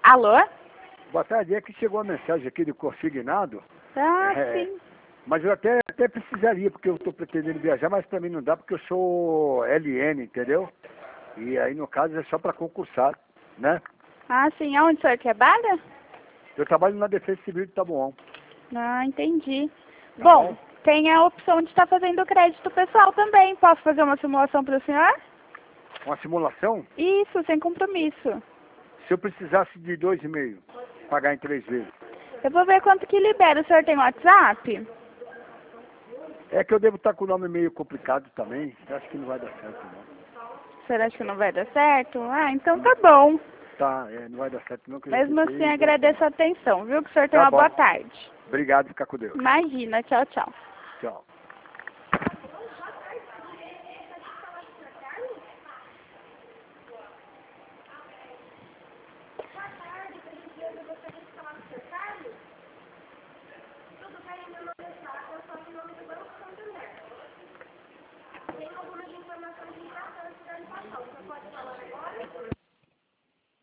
Alô? Boa tarde, é que chegou a mensagem aqui de consignado. Ah, sim. Mas eu até precisaria, porque eu estou pretendendo viajar, mas para mim não dá, porque eu sou LN, entendeu? E aí, no caso, é só para concursar, né? Ah, sim. Aonde o senhor trabalha? Eu trabalho na Defesa Civil de Taboão. Ah, entendi. Tá Bom, bom? tem a opção de estar fazendo crédito pessoal também. Posso fazer uma simulação para o senhor? Uma simulação, Isso, sem compromisso. se eu precisasse de 2,5, pagar em 3 vezes. Eu vou ver quanto que libera. O senhor tem WhatsApp? É que eu devo estar com o nome meio complicado também. Eu acho que não vai dar certo, não. O senhor acha que não vai dar certo? Ah, então tá bom. Tá, não vai dar certo não, que eu já Mesmo tentei assim, e não deu agradeço a certo. atenção, viu? Que o senhor tenha Tá uma bom. boa tarde. Obrigado, fica com Deus. Imagina. Tchau, tchau. Tchau. Tem algumas informações importantes para lhe passar. Você pode falar agora?